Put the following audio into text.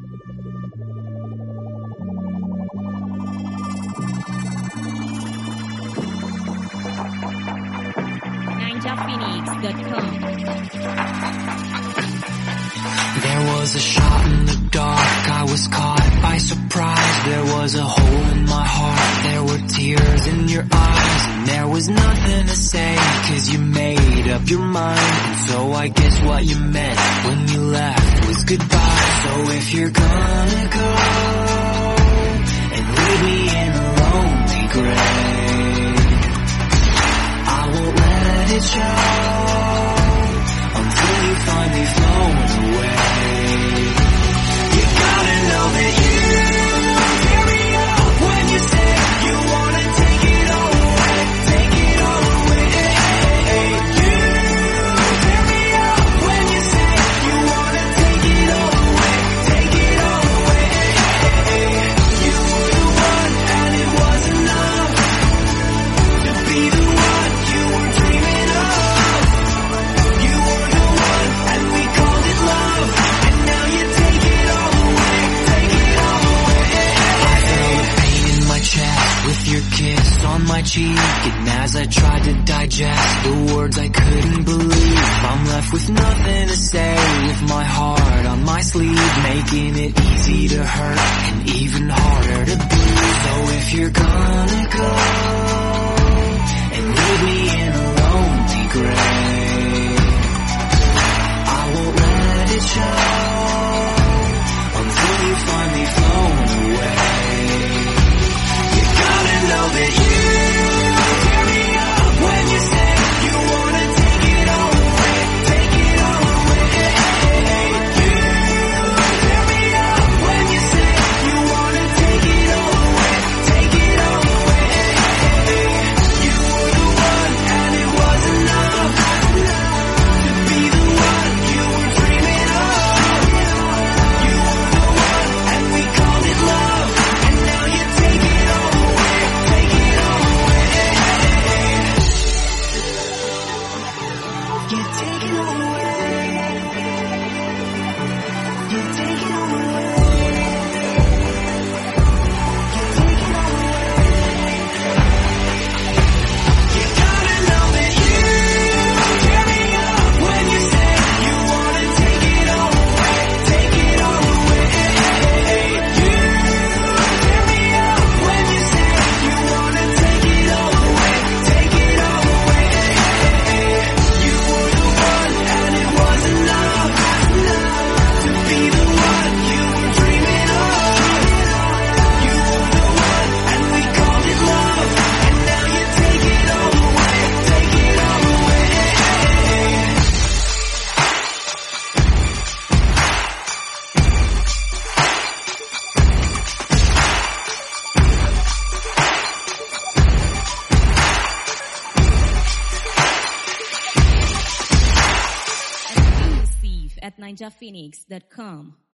NinjaPhoenix.com. There was a shot in the dark, I was caught by surprise. There was a hole in my heart, there were tears in your eyes. And there was nothing to say, cause you made up your mind. And so I guess what you meant when you left was goodbye. So if you're gonna go and leave me in a lonely grave, I won't let it show until you finally flown away. You gotta know that you tear me up when you say you wanna take it all away, take it all away. You tear me up when you say you wanna take it all away, take it all away. You were the one and it was enough to be the one you were dreaming of. You were the one and we called it love, and now you take it all away, take it all away. I felt pain in my chest with your kiss on my cheek, and as I tried to digest the words I couldn't believe, I'm left with nothing to say, with my heart on my sleeve, making it easy to hurt and even harder to breathe. So if you're gonna go and leave me in a lonely grave, I won't let it show until you finally flown away. You gotta know that you tear me up when you say you wanna take it all away, take it all away. You tear me up when you say you wanna take it all away, take it all away. You were the one and it was enough to be the one you were dreaming of. You were the one and we called it love, and now you take it all away, take it all away. You take it all away. You take it all away. You take it all away. You gotta know that you tear me up when you say you wanna take it all away, take it all away. You tear me up when you say you wanna take it all away, take it all away. You were the one and it was enough to be the one you were dreaming of. You were the one and we called it love, and now you take it all away, take it all away. Exclusive at NinjaPhoenix.com.